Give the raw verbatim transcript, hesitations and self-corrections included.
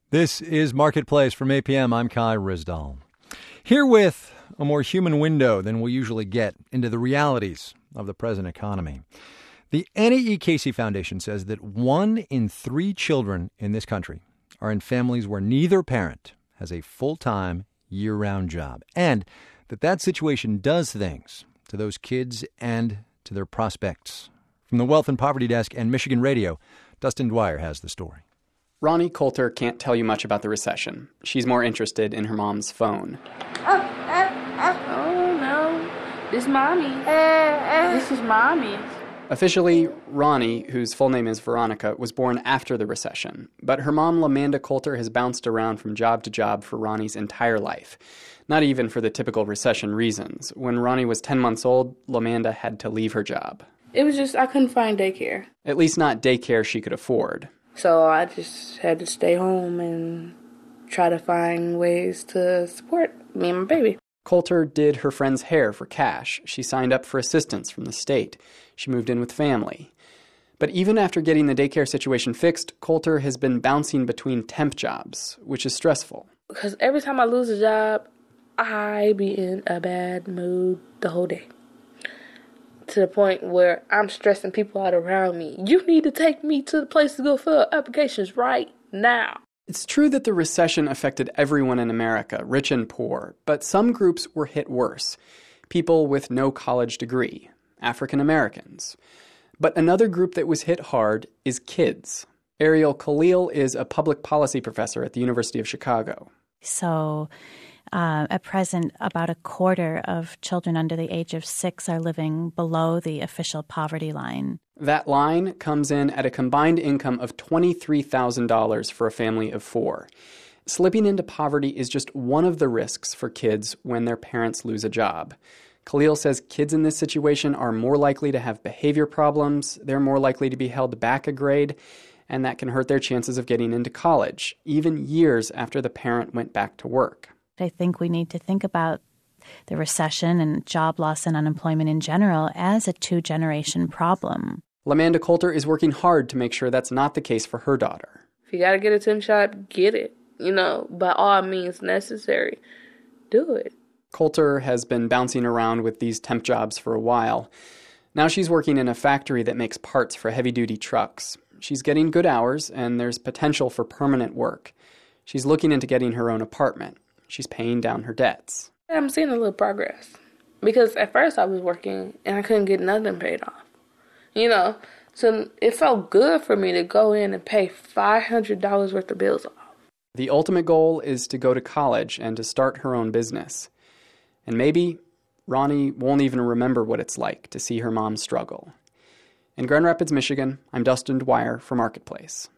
This is Marketplace from eight p.m. I'm Kai Ryssdal. Here with a more human window than we usually get into the realities of the present economy. The Annie E. Casey Foundation says that one in three children in this country are in families where neither parent has a full-time, year-round job, and that that situation does things to those kids and to their prospects. From the Wealth and Poverty Desk and Michigan Radio, Dustin Dwyer has the story. Ronnie Coulter can't tell you much about the recession. She's more interested in her mom's phone. Oh, no. This Mommy. This is Mommy. Officially, Ronnie, whose full name is Veronica, was born after the recession. But her mom, Lamanda Coulter, has bounced around from job to job for Ronnie's entire life. Not even for the typical recession reasons. When Ronnie was ten months old, Lamanda had to leave her job. It was just, I couldn't find daycare. At least not daycare she could afford. So I just had to stay home and try to find ways to support me and my baby. Coulter did her friend's hair for cash. She signed up for assistance from the state. She moved in with family. But even after getting the daycare situation fixed, Coulter has been bouncing between temp jobs, which is stressful. Because every time I lose a job, I be in a bad mood the whole day. To the point where I'm stressing people out around me. You need to take me to the place to go fill applications right now. It's true that the recession affected everyone in America, rich and poor, but some groups were hit worse. People with no college degree, African Americans. But another group that was hit hard is kids. Ariel Khalil is a public policy professor at the University of Chicago. So uh, at present, about a quarter of children under the age of six are living below the official poverty line. That line comes in at a combined income of twenty-three thousand dollars for a family of four. Slipping into poverty is just one of the risks for kids when their parents lose a job. Khalil says kids in this situation are more likely to have behavior problems, they're more likely to be held back a grade, and that can hurt their chances of getting into college, even years after the parent went back to work. I think we need to think about the recession and job loss and unemployment in general as a two-generation problem. Lamanda Coulter is working hard to make sure that's not the case for her daughter. If you got to get a temp job, get it. You know, by all means necessary, do it. Coulter has been bouncing around with these temp jobs for a while. Now she's working in a factory that makes parts for heavy-duty trucks. She's getting good hours, and there's potential for permanent work. She's looking into getting her own apartment. She's paying down her debts. I'm seeing a little progress. Because at first I was working, and I couldn't get nothing paid off. You know, so it felt good for me to go in and pay five hundred dollars worth of bills off. The ultimate goal is to go to college and to start her own business. And maybe Ronnie won't even remember what it's like to see her mom struggle. In Grand Rapids, Michigan, I'm Dustin Dwyer for Marketplace.